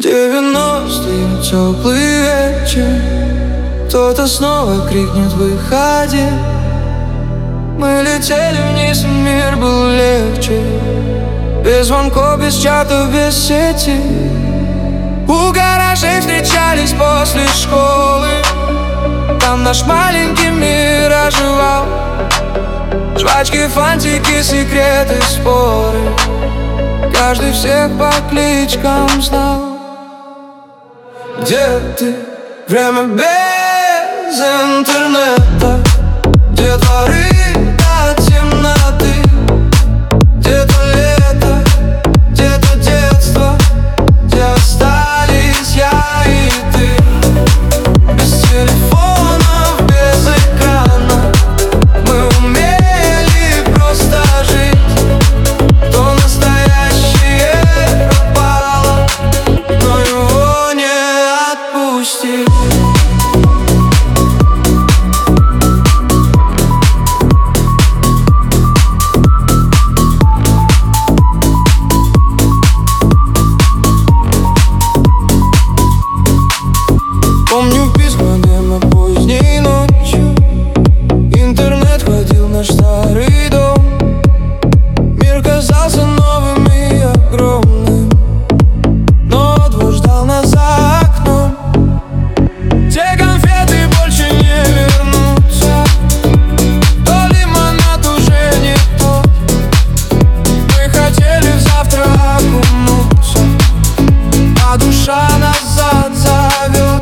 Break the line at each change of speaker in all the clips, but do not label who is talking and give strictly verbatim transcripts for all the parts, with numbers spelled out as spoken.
Девяностые, теплый вечер, кто-то снова крикнет: выходи. Мы летели вниз, и мир был легче, без звонков, без чатов, без сети. У гаражей встречались после школы, там наш маленький мир оживал. Жвачки, фантики, секреты, споры, каждый всех по кличкам знал. Где ты? Время без интернета, где дворы до темноты, где-то лето, где-то детство, где остались я и ты. Без телефонов, без экрана мы умели просто жить. То настоящее пропало, но его не отпустить. Помню письма, демо поздней ночью, интернет ходил в наш старый дом. Мир казался новым и огромным, но двор ждал нас за окном. Те конфеты больше не вернутся, то лимонад уже не тот. Мы хотели в завтра окунуться, а душа назад зовет.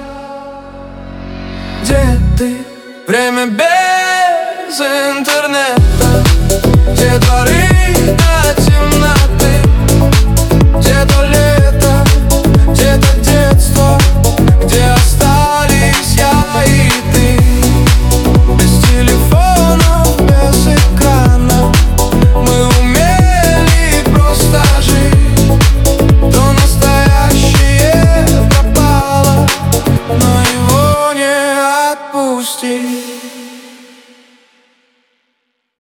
Где ты? Время без интернета, где дворы